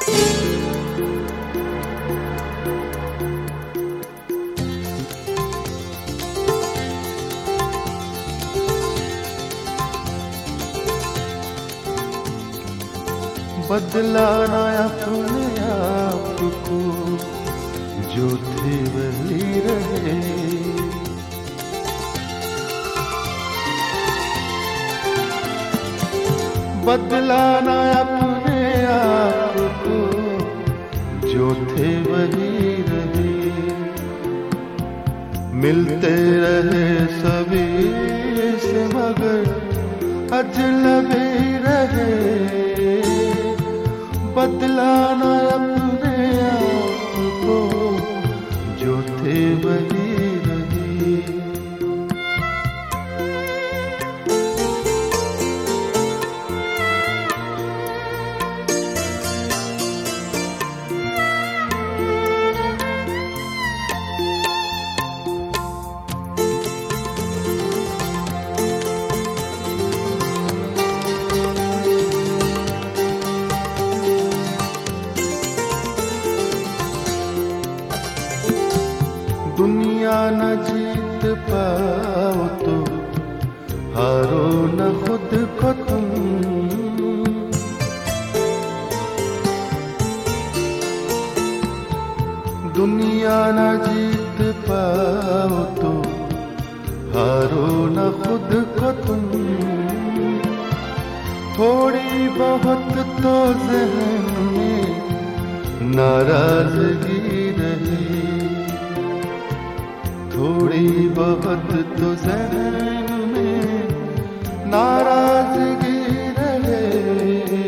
बदलाना अपने आप को, जो थे वही रहे। बदलाना अपने आप को, जो थे वही रहे। मिलते रहे सभी से मगर अजनबी रहे। बदलाना अपने आप को, जो थे वही रहे। दुनिया न जीत पाओ तो हारो न खुद को तुम। दुनिया न जीत पाओ तो हारो न खुद को तुम। थोड़ी बहुत तो ज़हन में नाराज़गी रही। थोड़ी बहुत तो ज़हन में नाराज़गी रहे।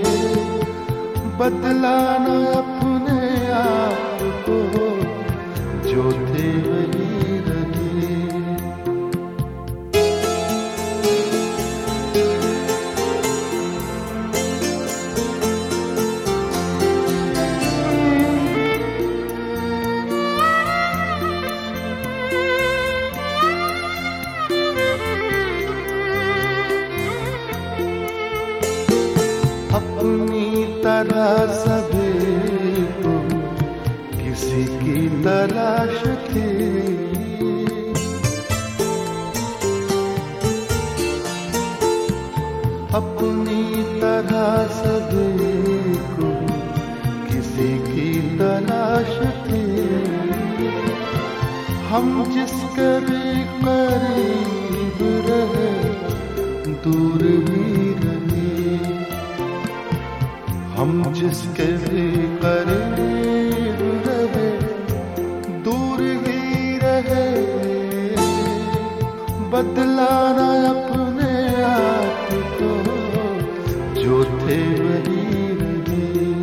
बदलाना अपने आप को, जो थे वही रहे। अपनी तरह सभी को किसी की तलाश थी। अपनी तरह सभी को किसी की तलाश थी। हम जिसके भी करीब रहे, दूर भी रहे। हम जिसके भी करीब रहे, दूर ही रहे। बदलाना अपने आप को, जो थे वही रहे।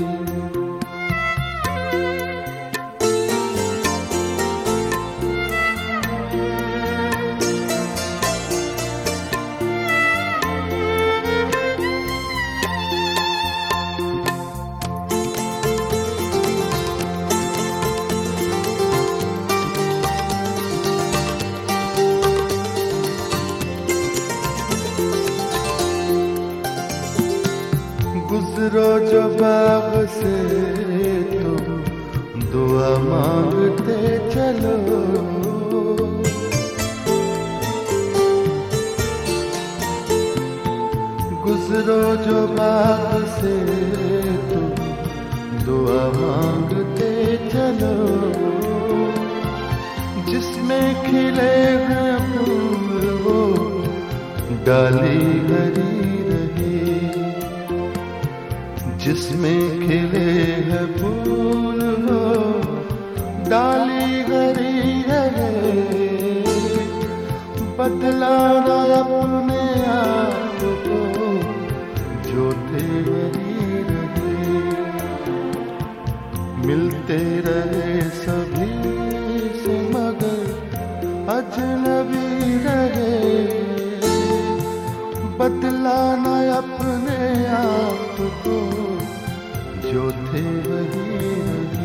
गुजरो जो बाग से तो दुआ मांगते चलो। गुजरो जो बाग से तो दुआ मांगते चलो। जिसमें खिले हैं फूल वो डाली हरी रहे। जिसमें खिले हैं फूल वो डाली हरी रहे। बदलाना अपने आप को, जो थे वही रहे। मिलते रहे सभी से मगर अजनबी रहे। बदलाना अपने आप को, जो थे वही रहे।